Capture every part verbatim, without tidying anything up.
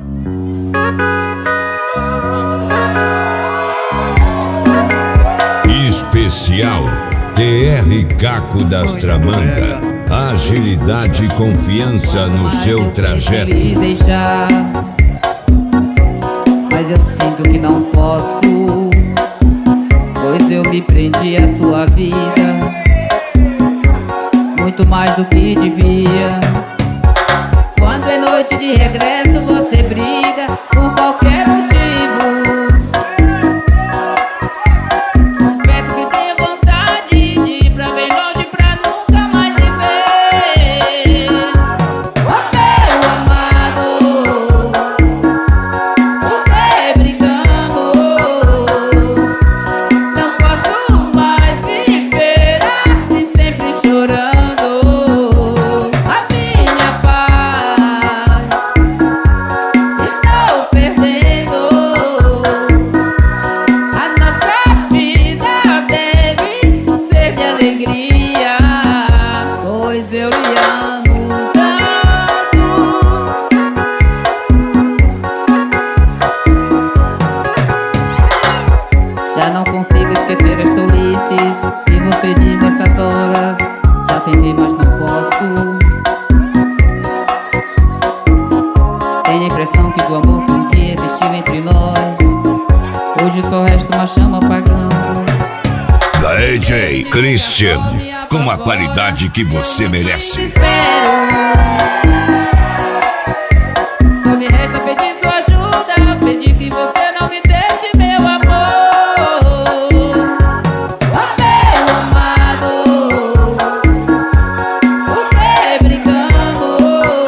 Especial T R Caco das Tramanda. Agilidade e confiança no seu trajeto. Me deixar, mas eu sinto que não posso, pois eu me prendi à sua vida muito mais do que devia. Quando é noite de regresso você briga por qualquer motivo. Confesso que tenho vontade de ir pra bem longe pra nunca mais me ver. Oh meu amado, por que brigamos? Não posso mais viver assim, sempre chorando. A minha paz estou perdendo. A nossa vida deve ser de alegria, pois eu lhe amo tanto. Já não consigo esquecer as tolices que você diz nessas horas. Já tentei, mas não posso. Tenho a impressão que do amor que um dia existiu entre nós, hoje só resta uma chama apagando. D J Christian, com a qualidade que você merece. Desespero. Só me resta pedir sua ajuda, pedir que você não me deixe, meu amor. Oh meu amado, por que brigamos?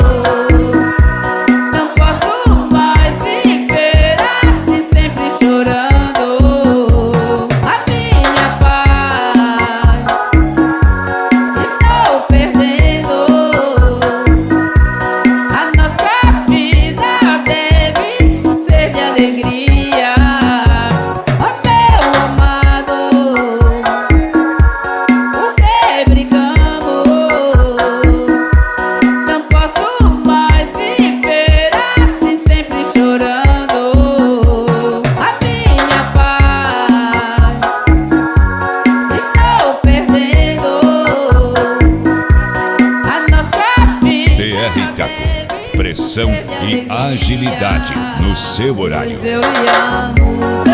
Não posso mais viver assim, sempre chorando. A minha paz estou perdendo. A nossa vida deve ser de alegria. Oh meu amado, por que brigamos? Não posso mais viver assim, sempre chorando. A minha paz estou perdendo. A nossa vida T R Caco, pressão e agilidade no seu horário. pois eu lhe amo.